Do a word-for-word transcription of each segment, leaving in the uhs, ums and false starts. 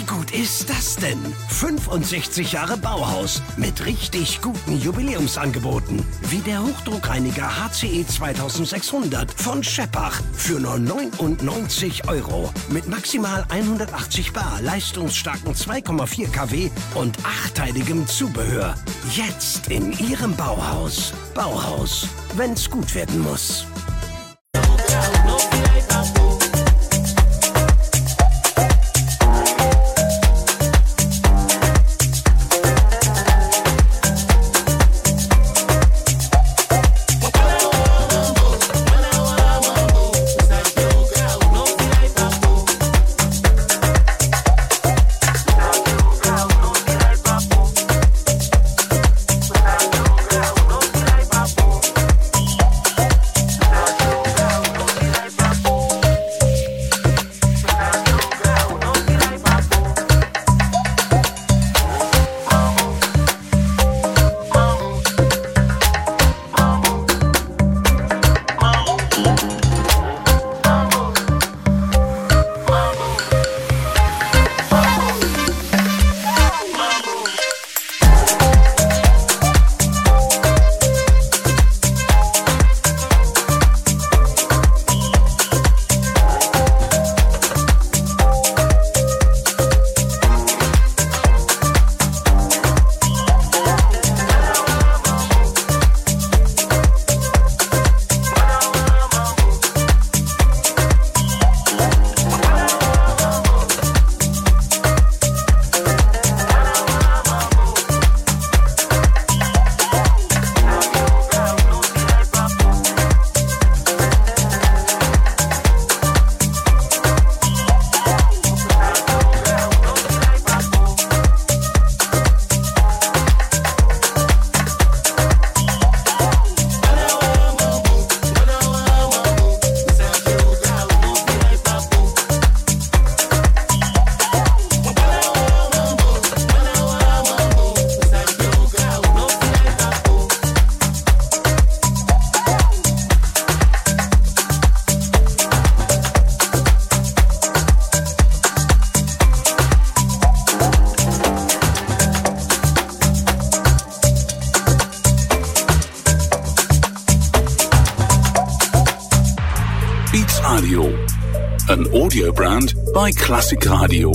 gut ist das denn? fünfundsechzig Jahre Bauhaus mit richtig guten Jubiläumsangeboten. Wie der Hochdruckreiniger H C E zweitausendsechshundert von Scheppach für nur neunundneunzig Euro. Mit maximal hundertachtzig Bar, leistungsstarken zwei Komma vier Kilowatt und achtteiligem Zubehör. Jetzt in Ihrem Bauhaus. Bauhaus, wenn's gut werden muss. An audio brand by Classic Radio.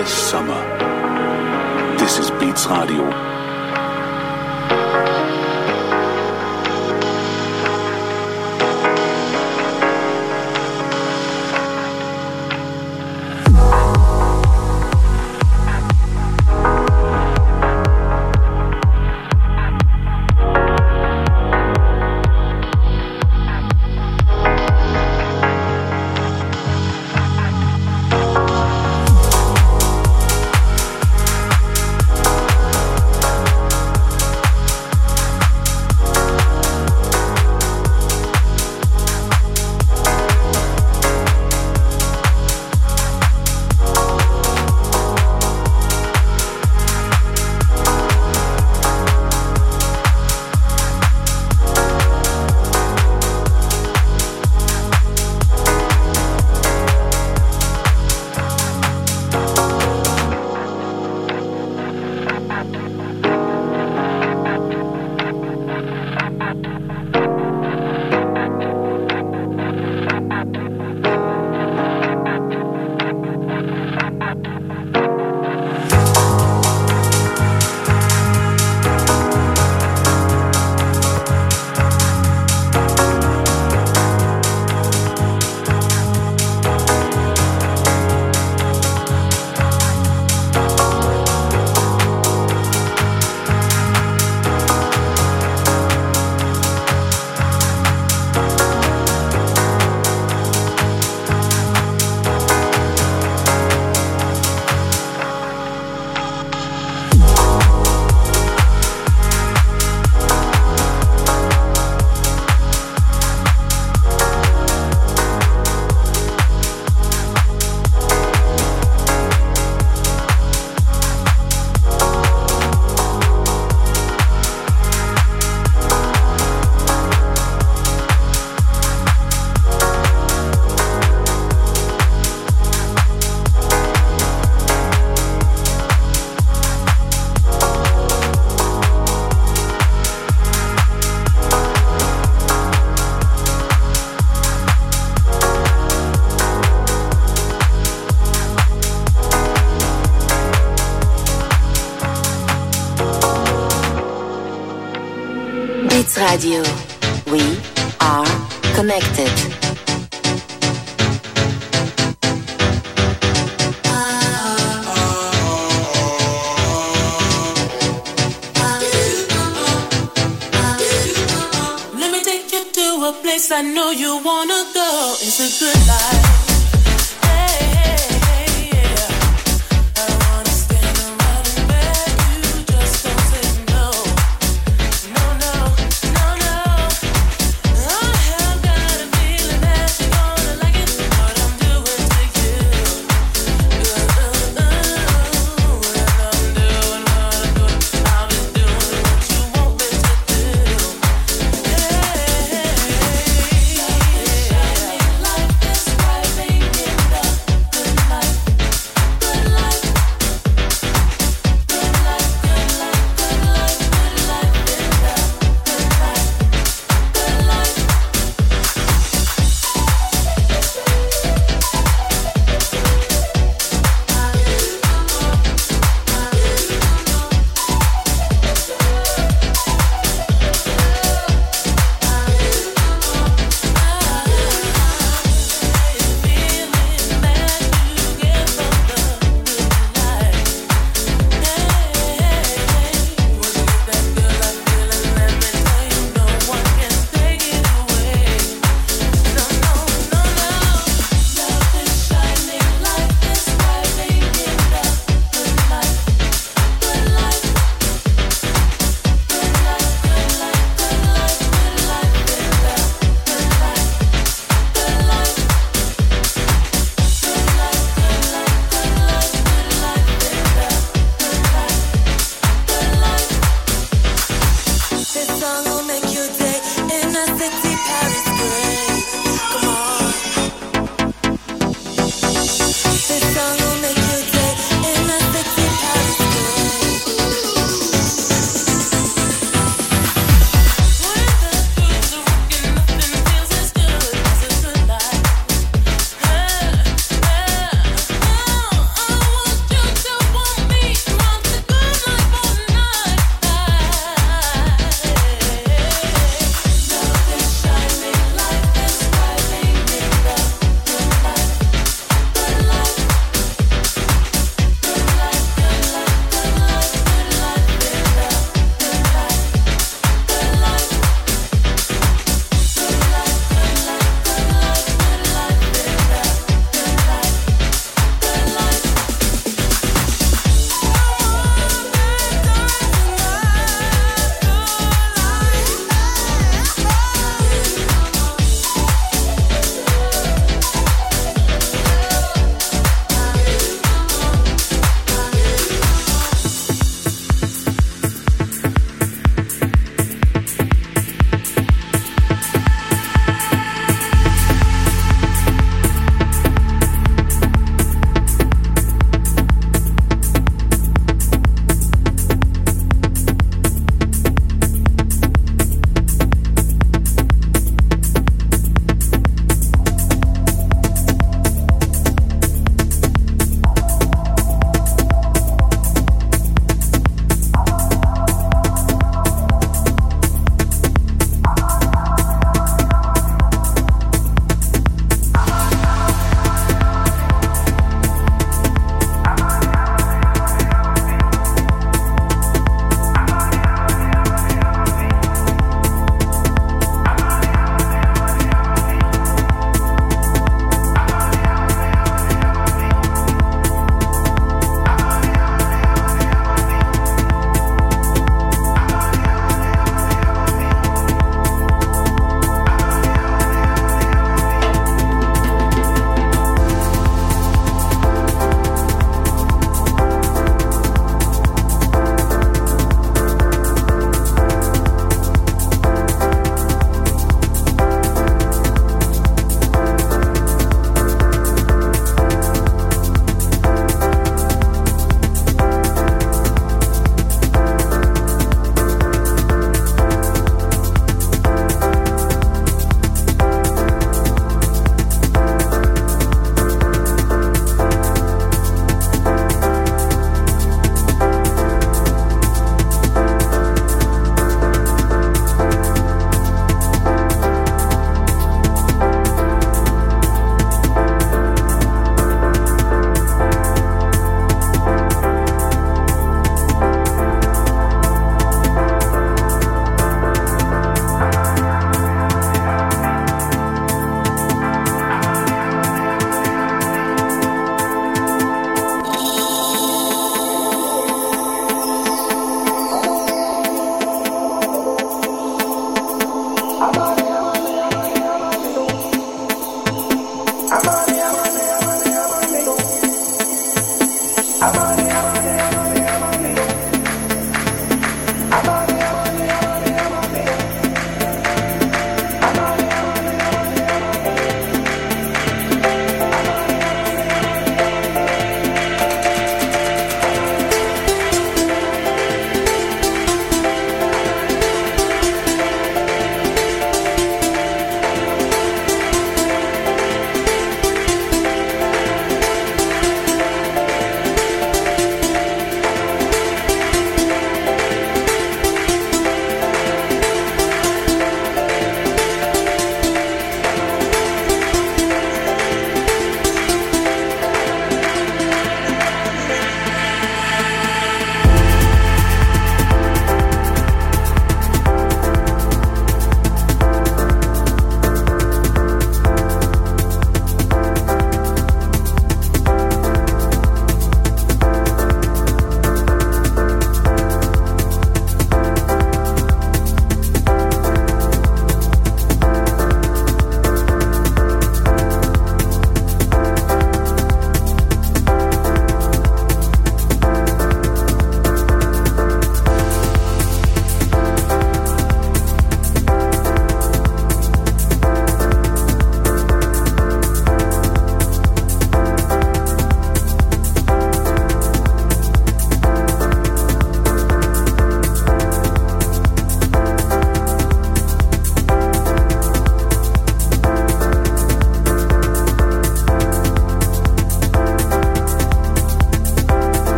endless summer. This is Beats Radio. Beats Radio. We are connected. Let me take you to a place I know you wanna go. It's a good life. Like this way.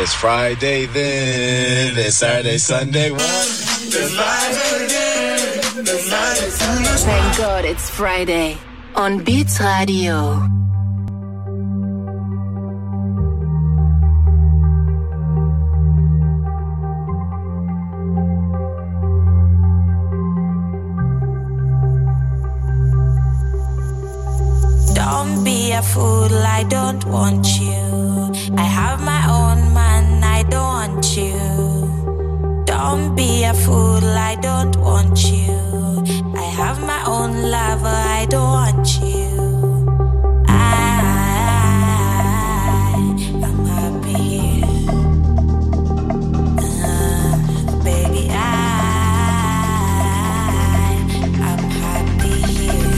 It's Friday then, it's Saturday, Sunday, what? It's Friday again, it's Saturday, Sunday. Thank God it's Friday on Beats Radio. Don't be a fool, I don't want you. I have my own man, I don't want you. Don't be a fool, I don't want you. I have my own lover, I don't want you. I, I'm happy. Uh, baby, I, I'm happy here.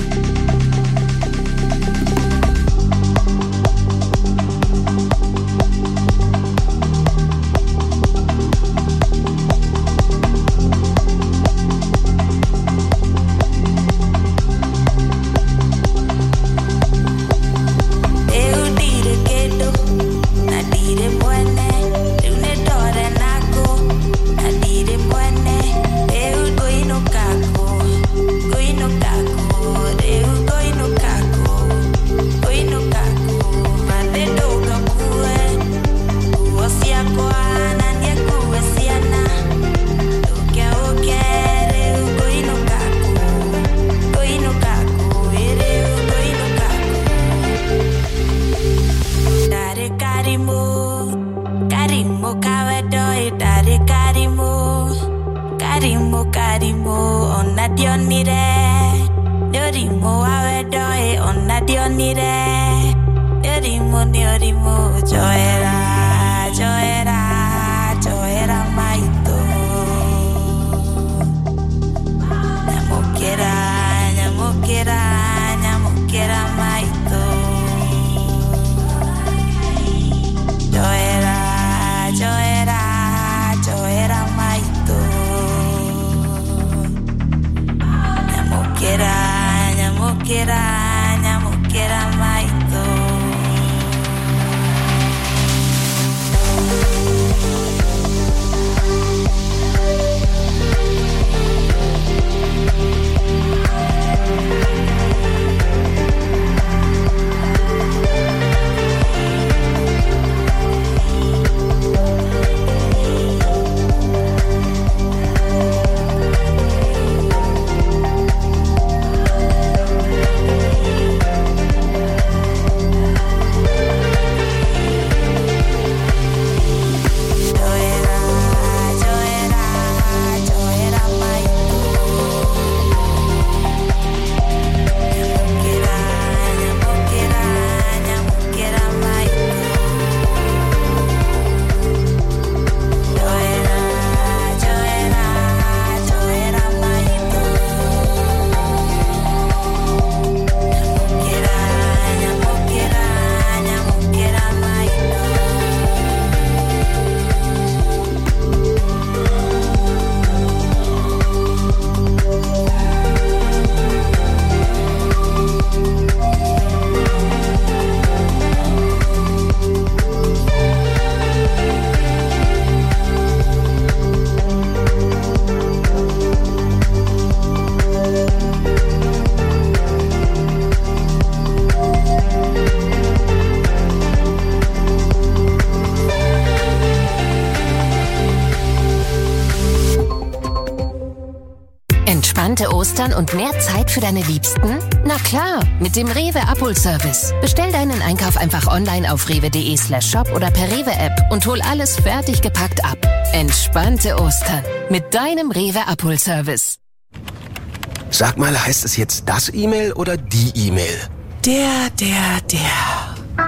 Ostern und mehr Zeit für deine Liebsten? Na klar, mit dem Rewe Abholservice. Bestell deinen Einkauf einfach online auf rewe.de slash shop oder per Rewe-App und hol alles fertig gepackt ab. Entspannte Ostern mit deinem Rewe Abholservice. Sag mal, heißt es jetzt das E-Mail oder die E-Mail? Der, der, der.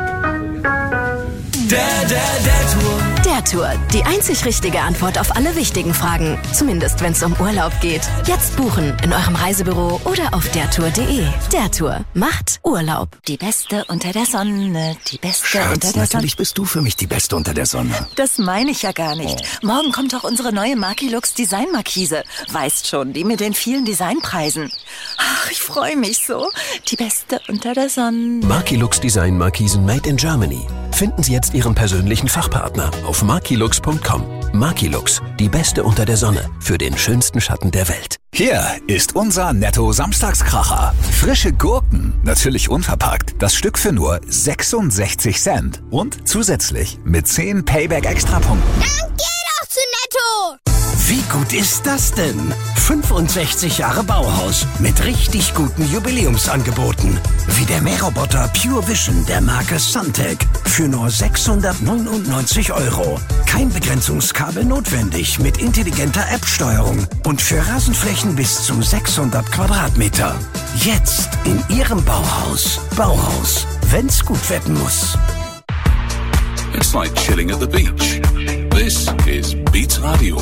Der, der, der Tour. Der Tour. Die einzig richtige Antwort auf alle wichtigen Fragen. Zumindest, wenn es um Urlaub geht. Jetzt buchen in eurem Reisebüro oder auf dertour punkt de. Der Tour macht Urlaub. Die Beste unter der Sonne. Die Beste Schatz, unter der Sonne. natürlich bist du für mich die Beste unter der Sonne. Das meine ich ja gar nicht. Oh. Morgen kommt doch unsere neue Markilux Design Markise. Weißt schon, die mit den vielen Designpreisen. Ach, ich freue mich so. Die Beste unter der Sonne. Markilux Design Markisen made in Germany. Finden Sie jetzt Ihren persönlichen Fachpartner auf makilux punkt com. Makilux, die Beste unter der Sonne für den schönsten Schatten der Welt. Hier ist unser Netto-Samstagskracher. Frische Gurken, natürlich unverpackt. Das Stück für nur sechsundsechzig Cent. Und zusätzlich mit zehn Payback-Extrapunkten. Dann geh doch zu Netto! Wie gut ist das denn? fünfundsechzig Jahre Bauhaus mit richtig guten Jubiläumsangeboten. Wie der Mähroboter Pure Vision der Marke Suntech für nur sechshundertneunundneunzig Euro. Kein Begrenzungskabel notwendig mit intelligenter App-Steuerung und für Rasenflächen bis zu sechshundert Quadratmeter. Jetzt in Ihrem Bauhaus. Bauhaus, wenn's gut werden muss. It's like chilling at the beach. This is Beats Radio.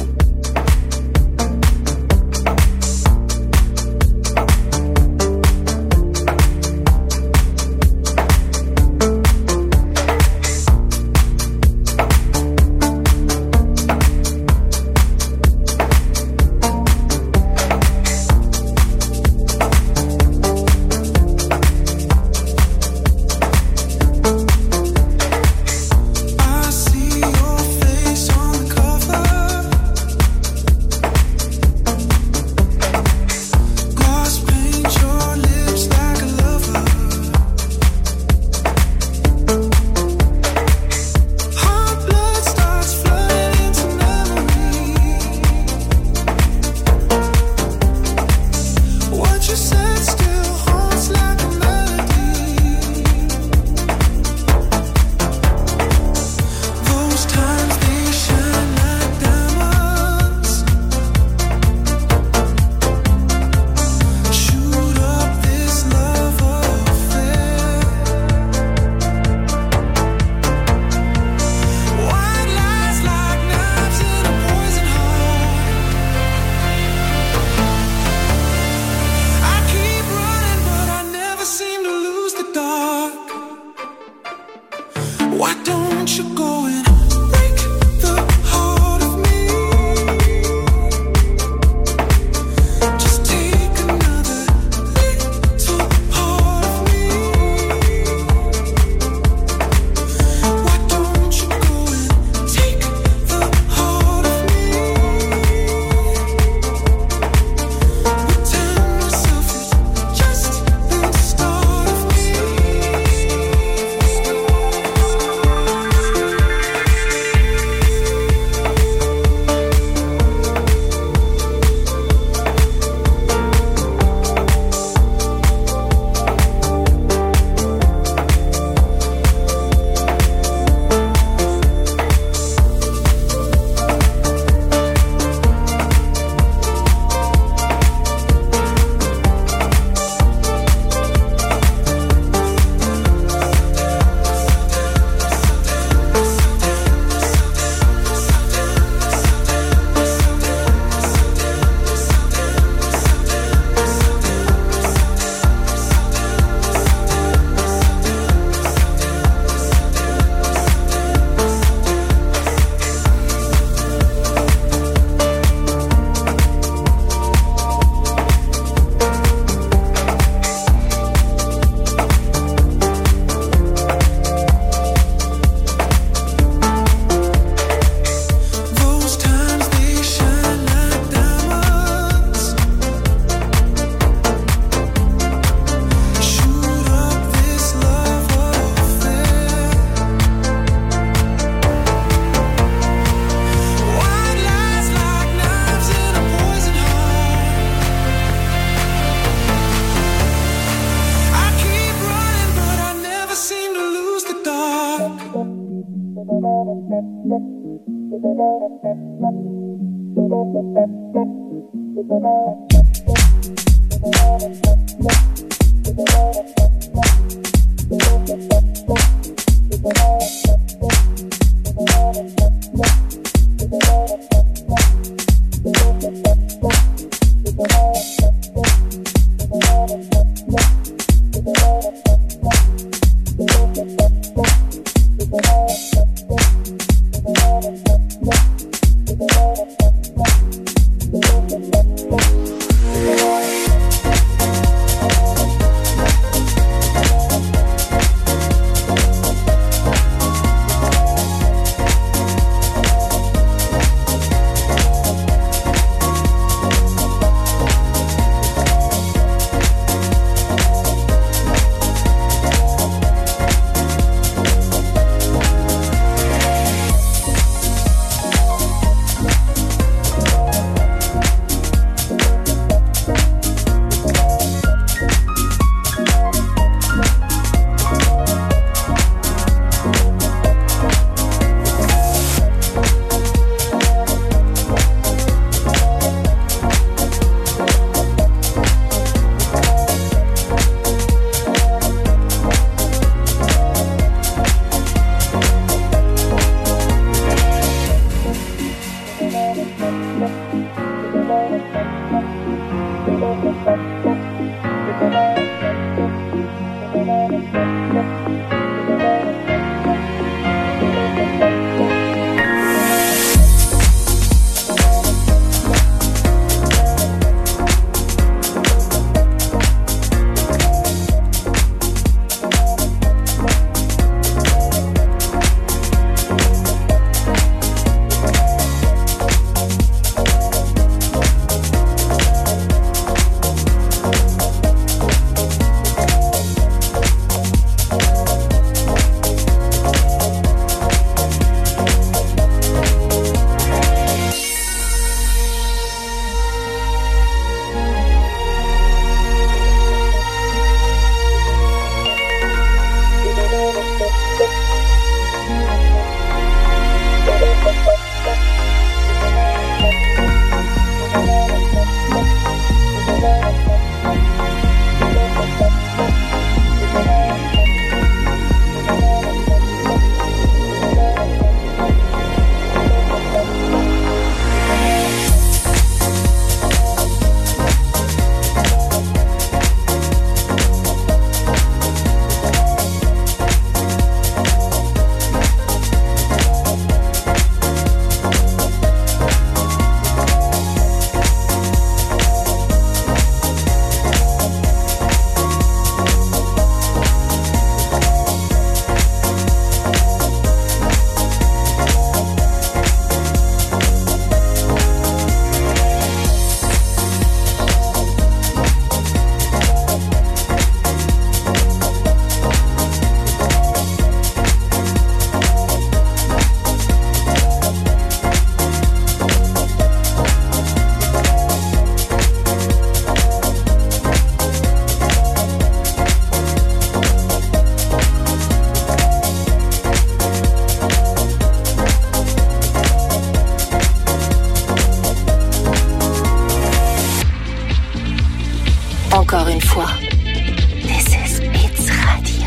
toi. This is Beats Radio.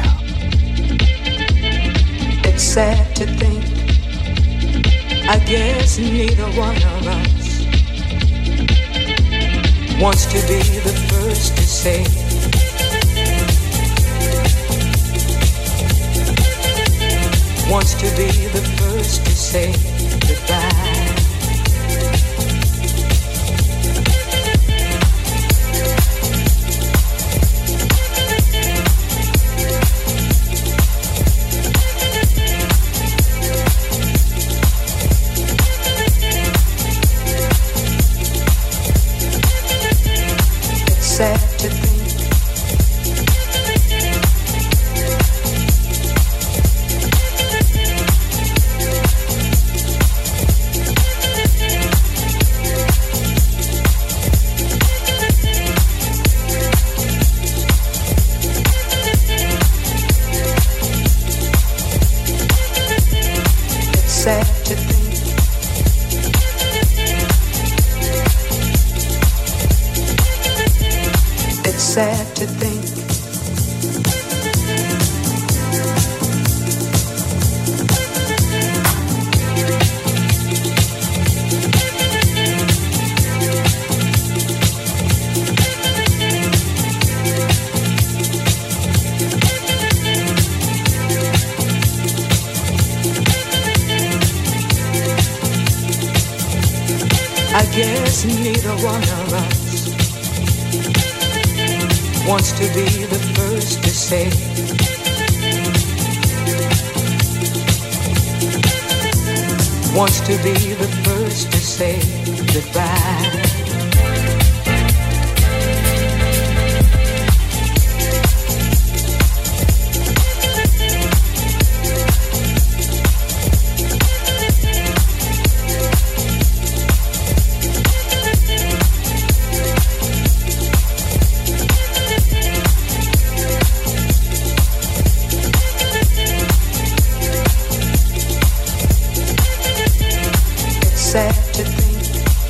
It's sad to think, I guess neither one of us wants to be the first to say wants to be the first to say goodbye. Sad to think, it's sad to think. It's sad to think I guess neither one of us wants to be the first to say wants to be the first to say goodbye. Sad to think,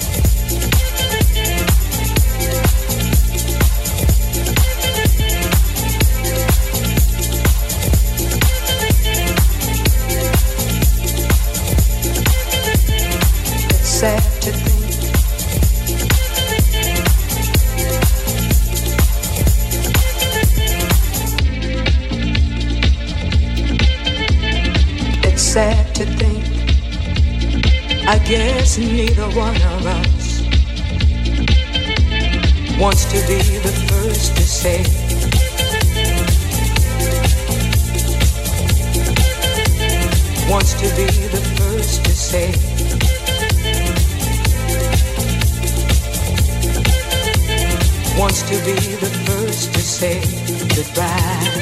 it's sad to think, it's sad to think. I guess neither one of us wants to be the first to say wants to be the first to say wants to be the first to say goodbye.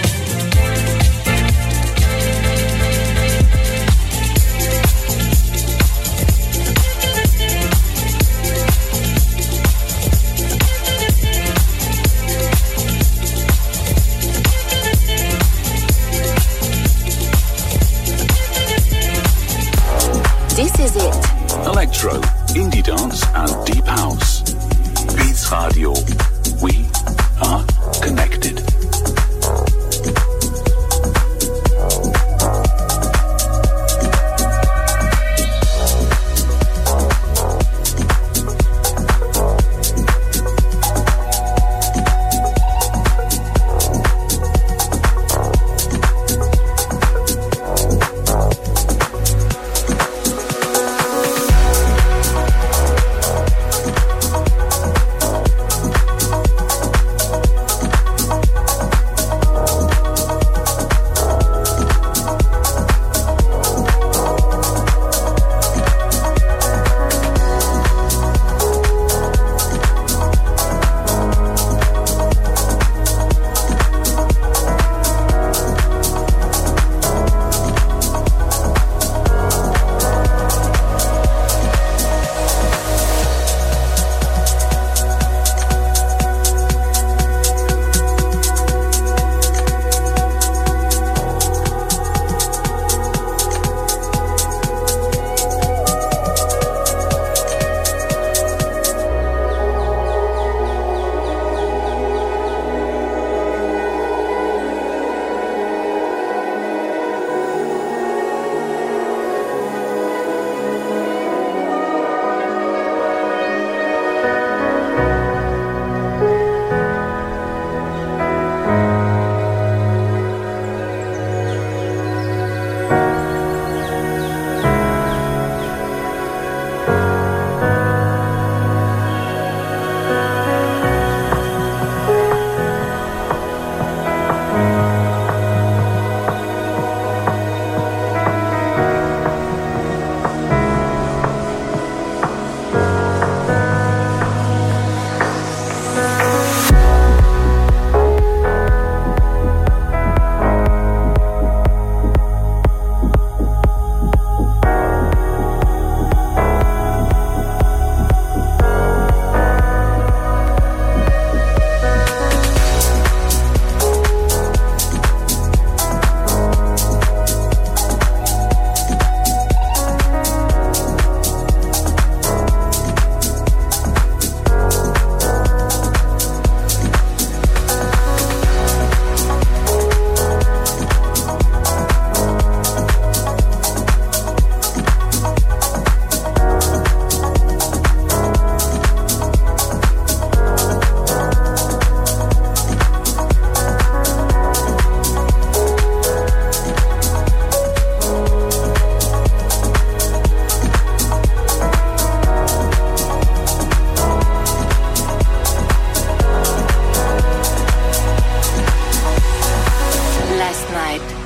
This is it. Electro, indie dance and deep house. Beats Radio. We are connected.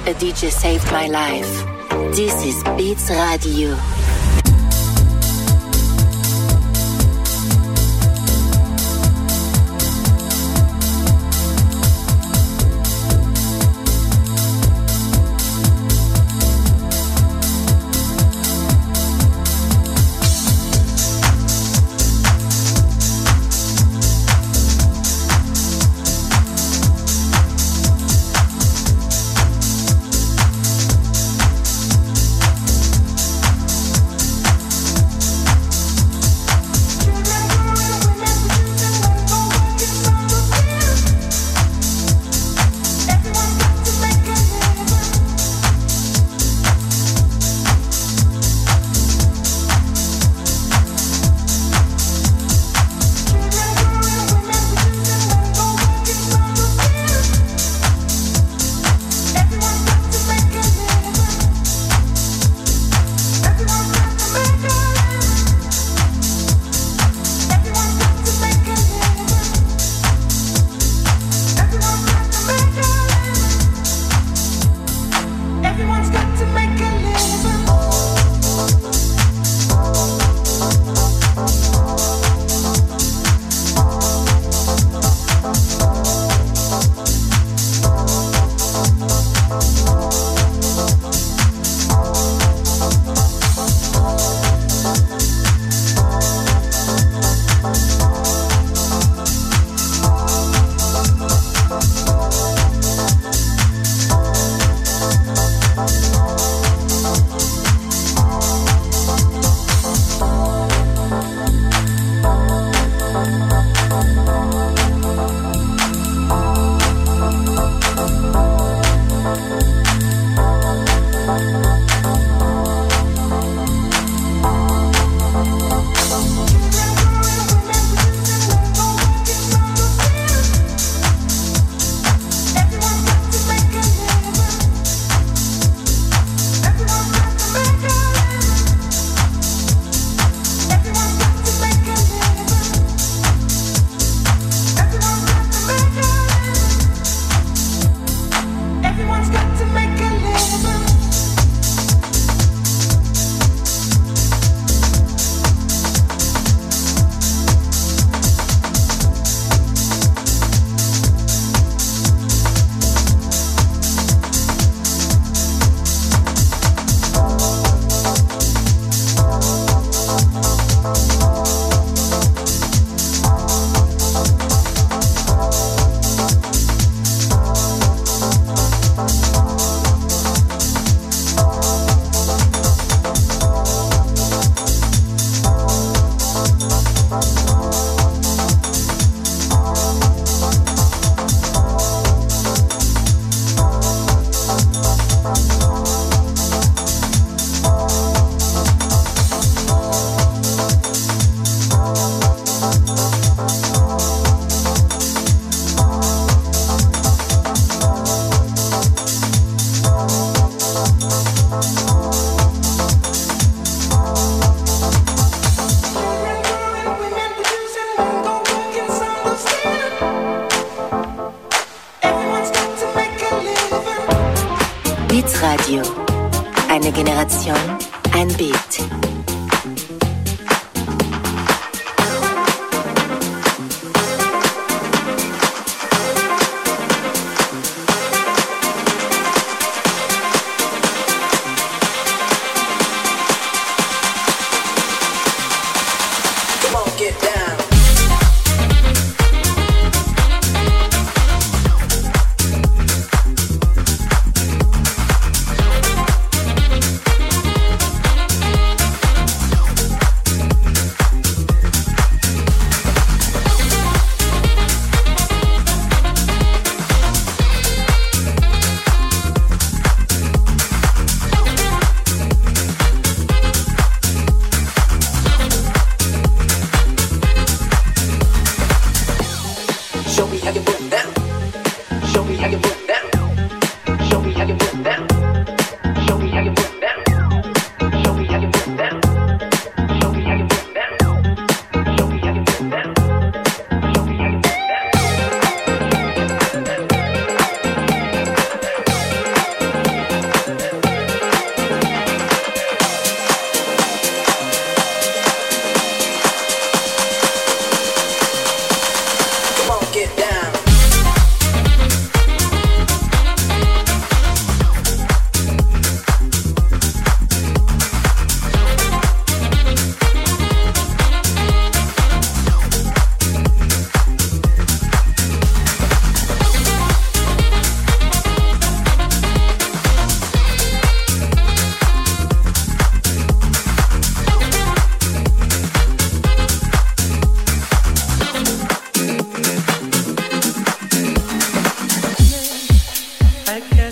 a D J saved my life. This is Beats Radio. Beats Radio. Eine Generation, ein Beat.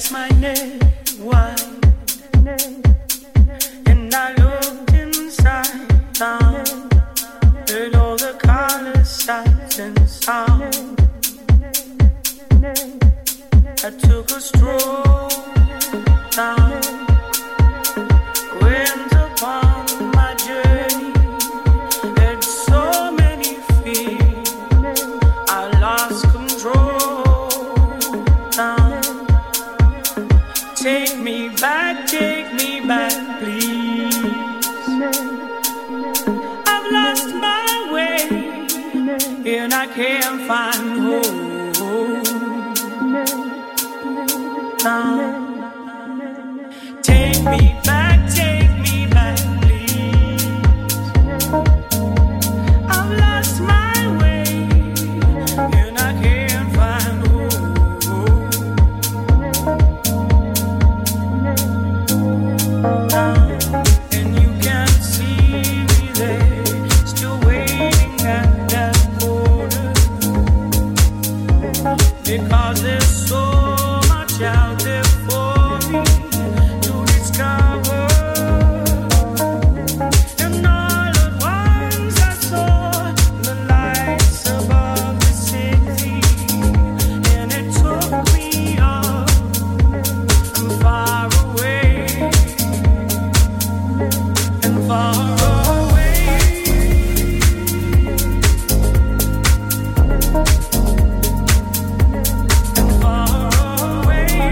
stretched my neck wide, and I looked inside down, heard all the colors, sights and sounds. I took a stroll down, went upon my journey, had so many fears, I lost control. Down, take me back, take me back, please. I've lost my way, and I can't find home. Take me back, take me back, please. I've lost my way, and I can't find home. And you can see me there, still waiting at that corner, because there's so much out there for me to discover. And all at once I saw the lights above the city, and it took me up and far away, and far away, and far away.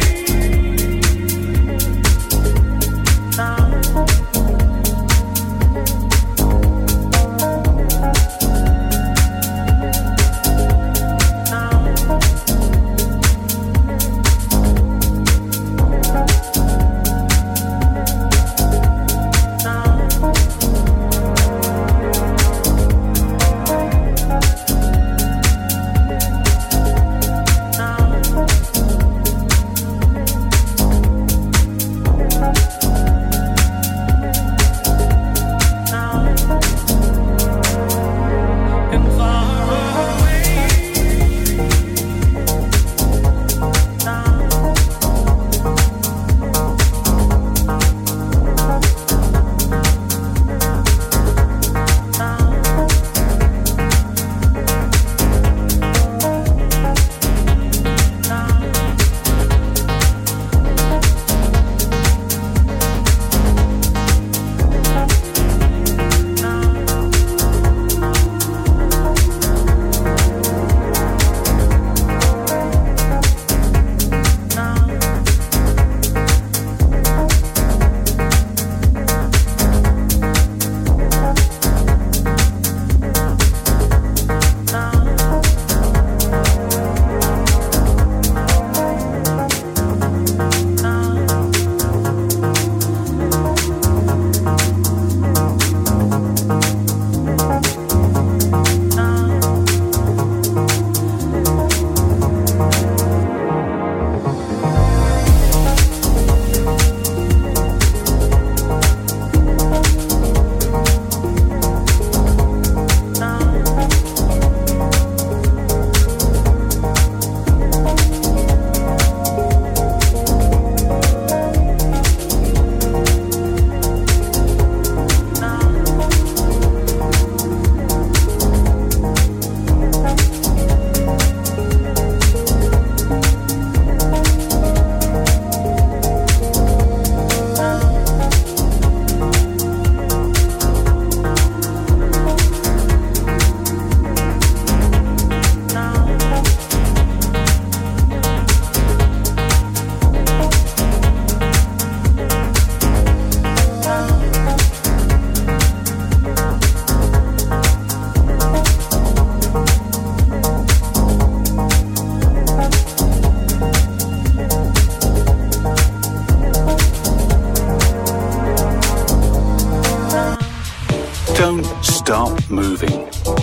Don't stop moving.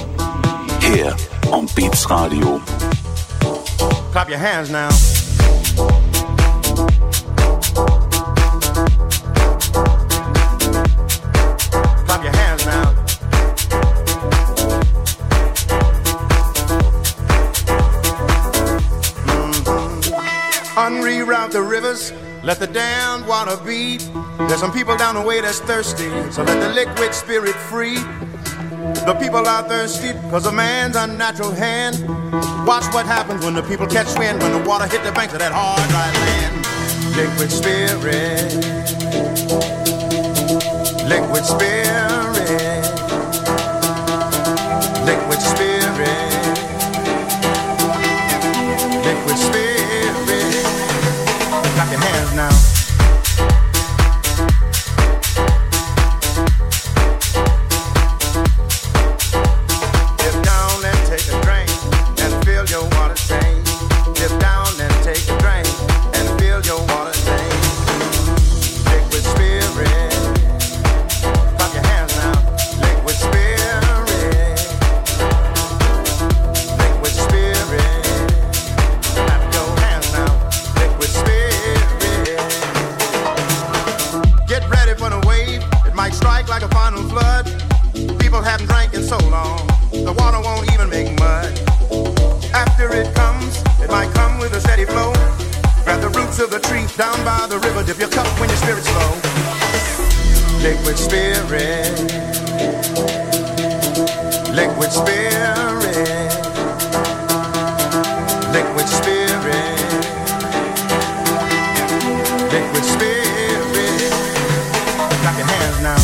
Here on Beats Radio. Clap your hands now. Clap your hands now. Mm-hmm. Unreroute the rivers, let the damned water be. There's some people down the way that's thirsty, so let the liquid spirit free. The people are thirsty because of man's unnatural hand. Watch what happens when the people catch wind, when the water hit the banks of that hard, dry land. Liquid spirit, liquid spirit, liquid spirit, liquid spirit. Clap your hands now. Down by the river, dip your cup when your spirit's low. Liquid spirit, liquid spirit, liquid spirit, liquid spirit. Clap your hands now.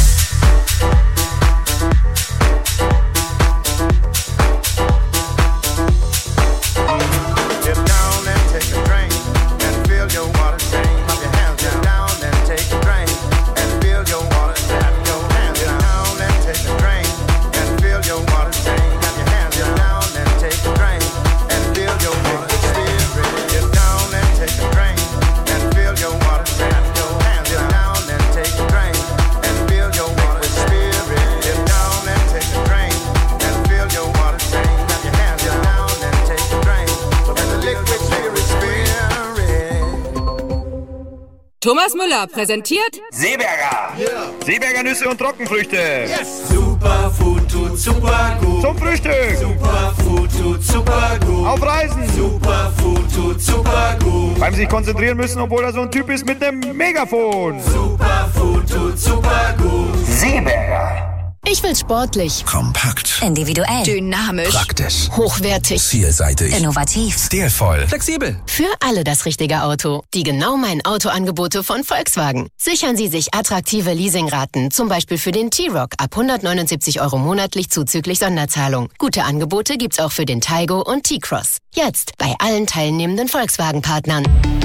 Thomas Müller präsentiert Seeberger. Yeah. Seeberger Nüsse und Trockenfrüchte. Yes. Superfood tut super gut. Zum Frühstück. Superfood tut super gut. Auf Reisen. Superfood tut super gut. Beim sich konzentrieren müssen, obwohl er so ein Typ ist mit einem Megafon. Superfood tut super gut. Seeberger. Ich will sportlich, kompakt, individuell, dynamisch, praktisch, hochwertig, vielseitig, innovativ, stilvoll, flexibel. Für alle das richtige Auto. Die genau mein Autoangebote von Volkswagen. Sichern Sie sich attraktive Leasingraten, zum Beispiel für den T-Roc ab hundertneunundsiebzig Euro monatlich zuzüglich Sonderzahlung. Gute Angebote gibt's auch für den Taigo und T-Cross. Jetzt bei allen teilnehmenden Volkswagen-Partnern.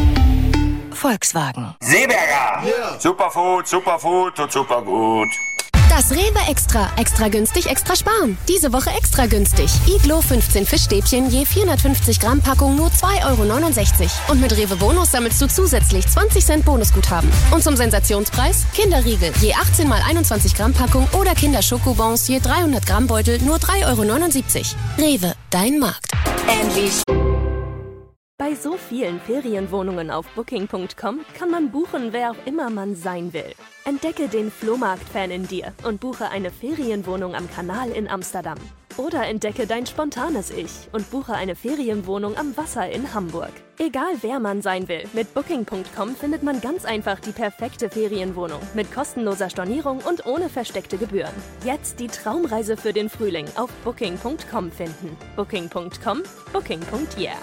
Volkswagen. Seeberger. Yeah. Superfood, Superfood und super gut. Das Rewe Extra. Extra günstig, extra sparen. Diese Woche extra günstig. Iglo fünfzehn Fischstäbchen je vierhundertfünfzig Gramm Packung nur zwei Euro neunundsechzig. Und mit Rewe Bonus sammelst du zusätzlich zwanzig Cent Bonusguthaben. Und zum Sensationspreis Kinderriegel je achtzehn mal einundzwanzig Gramm Packung oder Kinderschokobons je dreihundert Gramm Beutel nur drei Euro neunundsiebzig. Rewe, dein Markt. Endlich. Bei so vielen Ferienwohnungen auf Booking Punkt com kann man buchen, wer auch immer man sein will. Entdecke den Flohmarkt-Fan in dir und buche eine Ferienwohnung am Kanal in Amsterdam. Oder entdecke dein spontanes Ich und buche eine Ferienwohnung am Wasser in Hamburg. Egal wer man sein will, mit Booking Punkt com findet man ganz einfach die perfekte Ferienwohnung mit kostenloser Stornierung und ohne versteckte Gebühren. Jetzt die Traumreise für den Frühling auf Booking Punkt com finden. Booking Punkt com, Booking Punkt yeah.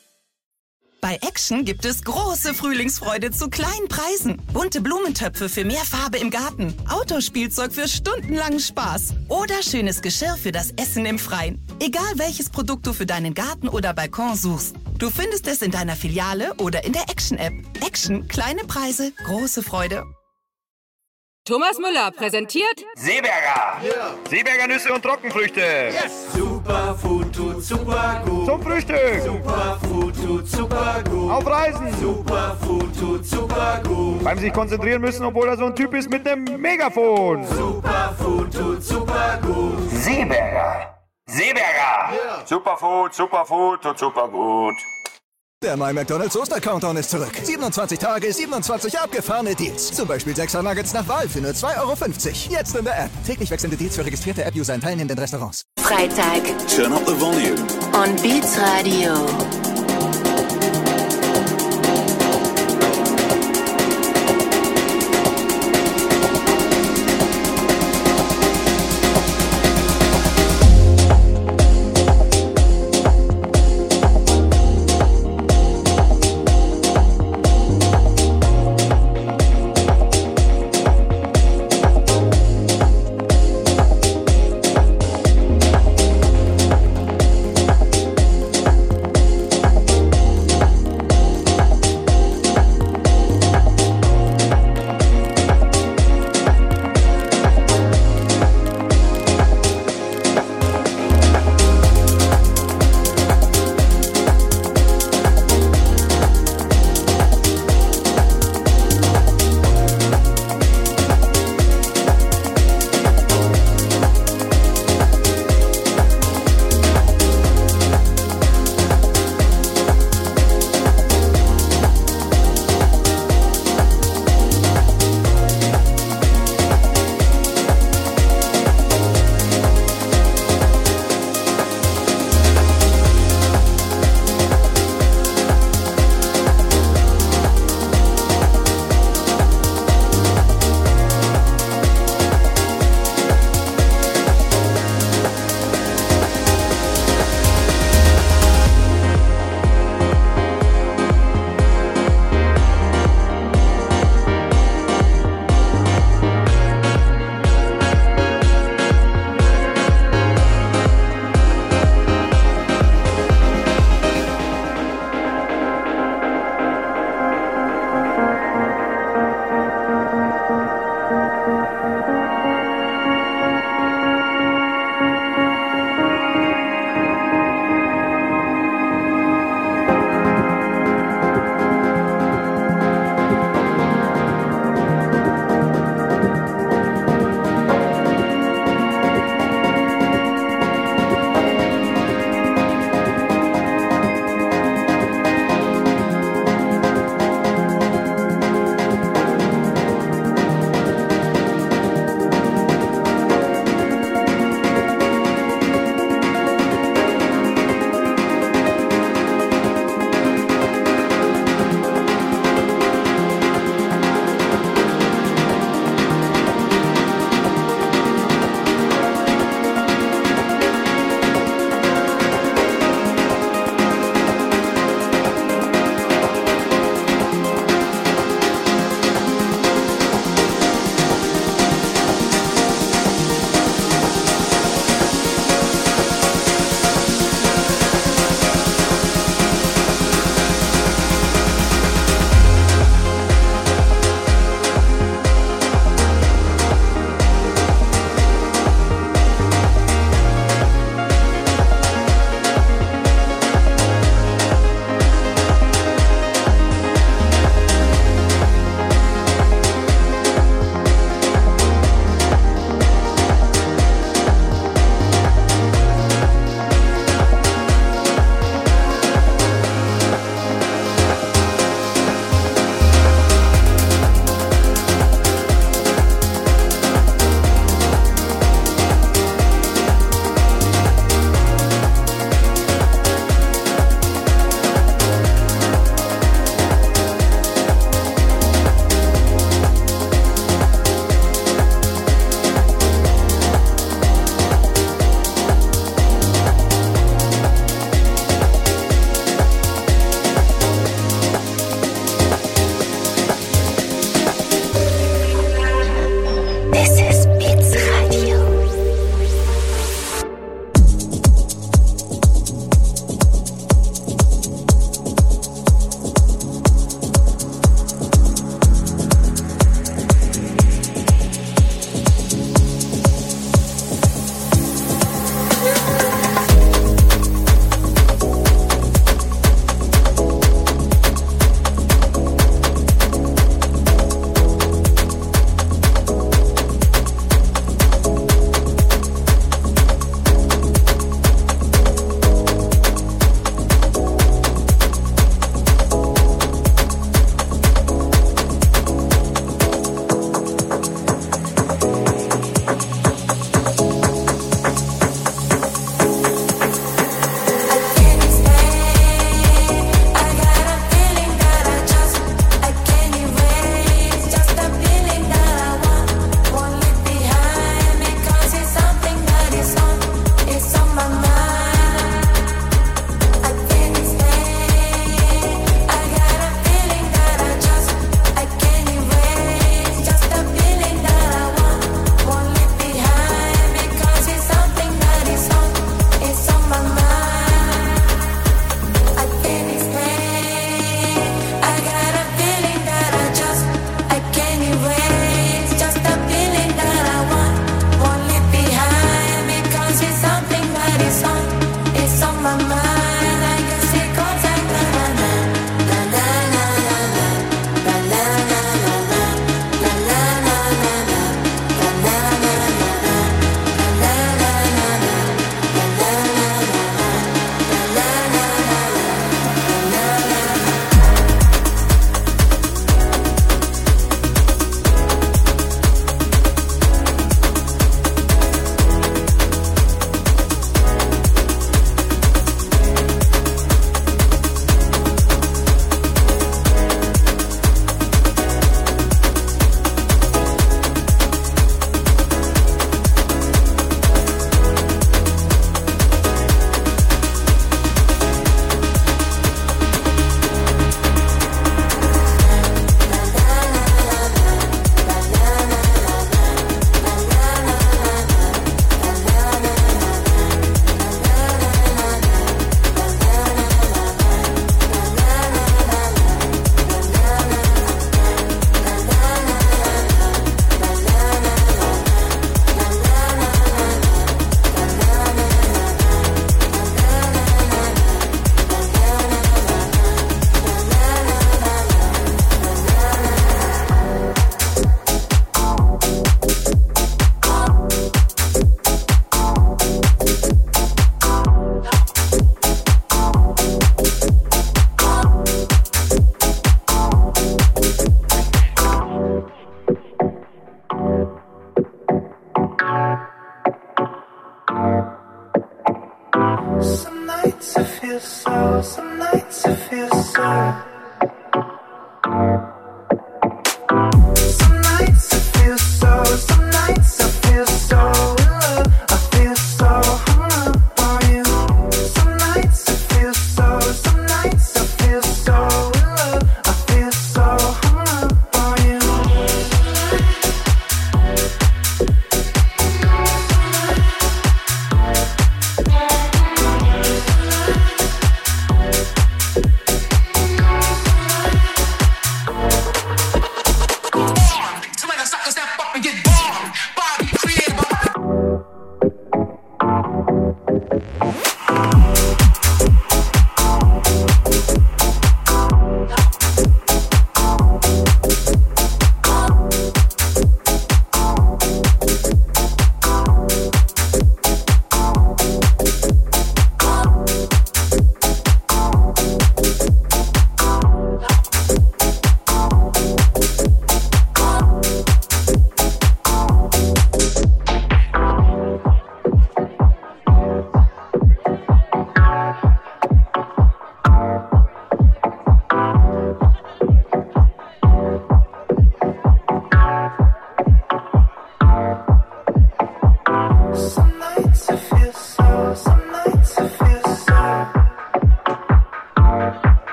Bei Action gibt es große Frühlingsfreude zu kleinen Preisen. Bunte Blumentöpfe für mehr Farbe im Garten. Autospielzeug für stundenlangen Spaß. Oder schönes Geschirr für das Essen im Freien. Egal welches Produkt du für deinen Garten oder Balkon suchst. Du findest es in deiner Filiale oder in der Action-App. Action, kleine Preise, große Freude. Thomas Müller präsentiert Seeberger. Yeah. Seeberger Nüsse und Trockenfrüchte. Yes. Superfood tut super gut. Zum Frühstück. Superfood tut super gut. Auf Reisen. Superfood tut super gut. Beim sich konzentrieren müssen, obwohl er so ein Typ ist mit einem Megafon. Superfood tut super gut. Seeberger. Seeberger. Yeah. Superfood, Superfood und super gut. Der neue McDonald's Oster-Countdown ist zurück. siebenundzwanzig Tage, siebenundzwanzig abgefahrene Deals. Zum Beispiel sechser Nuggets nach Wahl für nur zwei Euro fünfzig. Jetzt in der App. Täglich wechselnde Deals für registrierte App-User in teilnehmenden Restaurants. Freitag. Turn up the volume. On Beats Radio.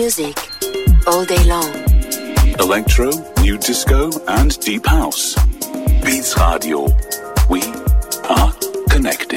music all day long. Electro, new disco and deep house. Beats Radio. We are connected.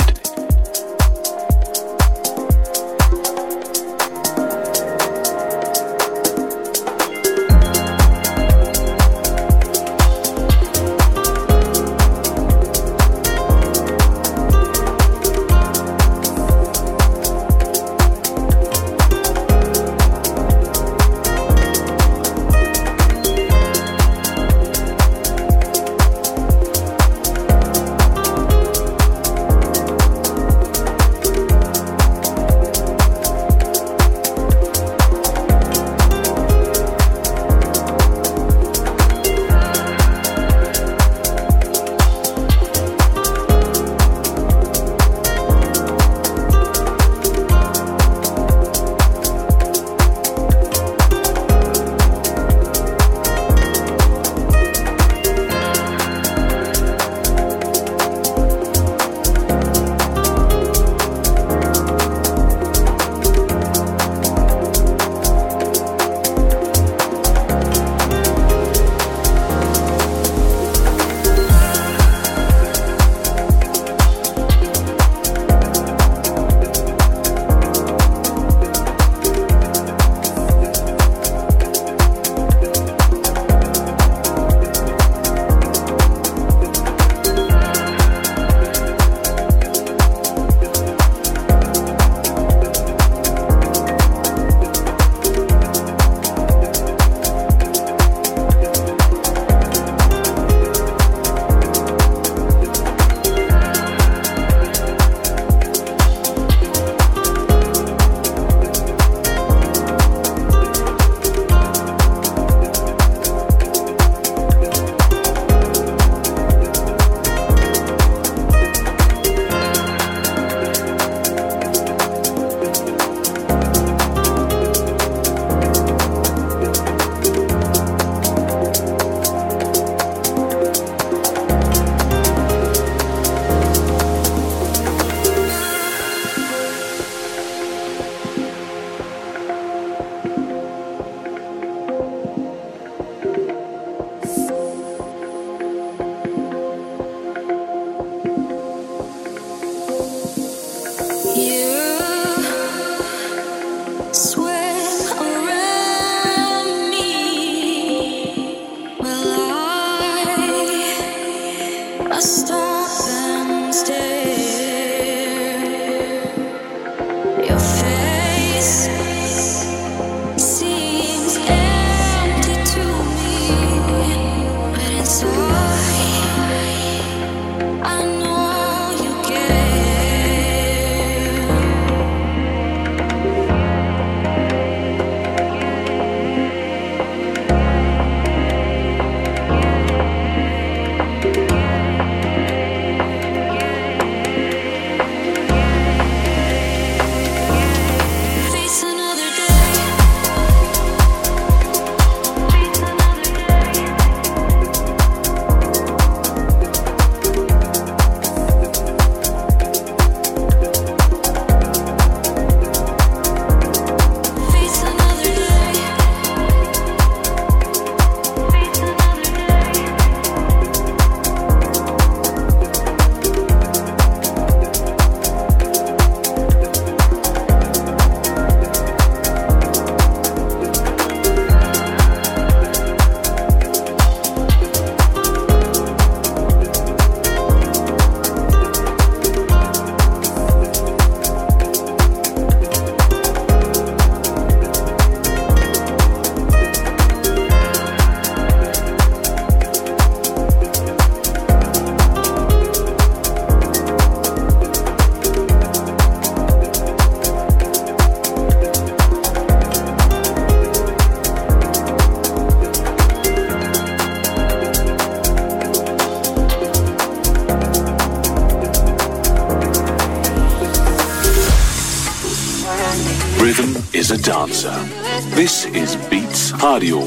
is a dancer. This is Beats Radio.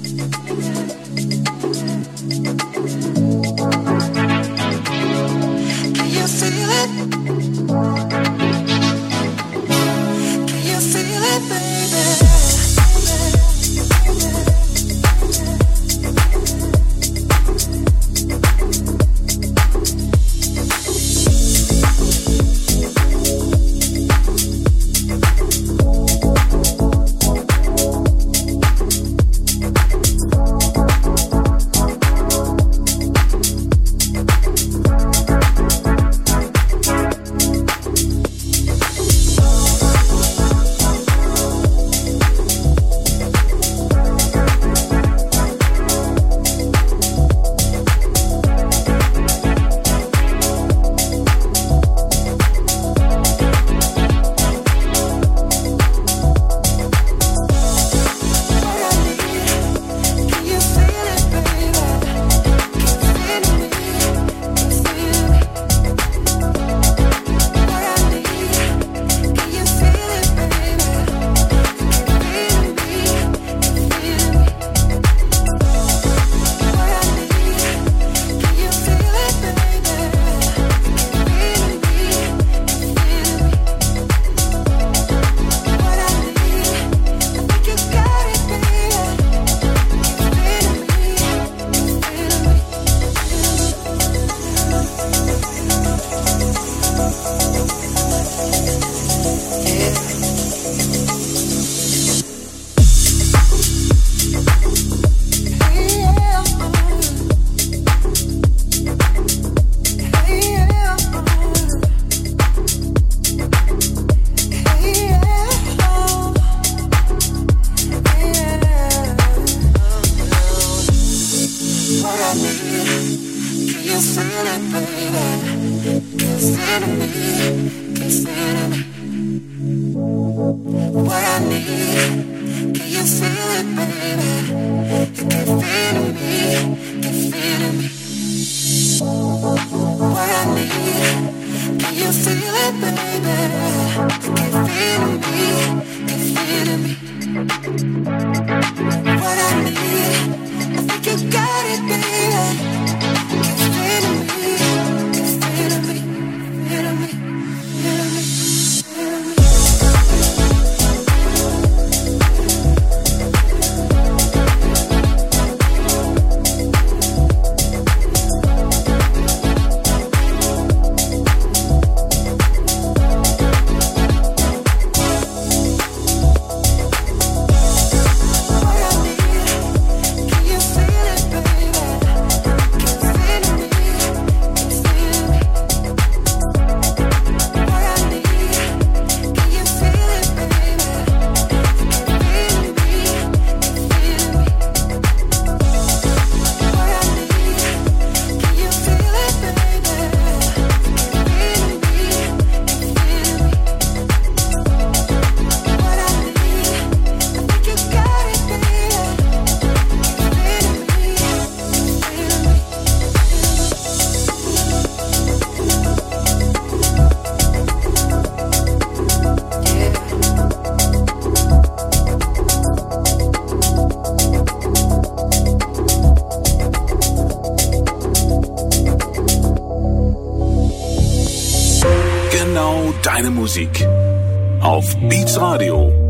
Can you feel it? Can you feel it, baby? it, baby. Keep saying to me, keep saying to me what I need. Can you feel it, baby? You keep feeling me, keep feeling me. What I need. Can you feel it, baby? You keep feeling me, keep feeling me. What I need. I think you got it, baby. Keep feeling me, keep feeling me, feeling me, feeling me, feeling me. Deine Musik auf Beats Radio.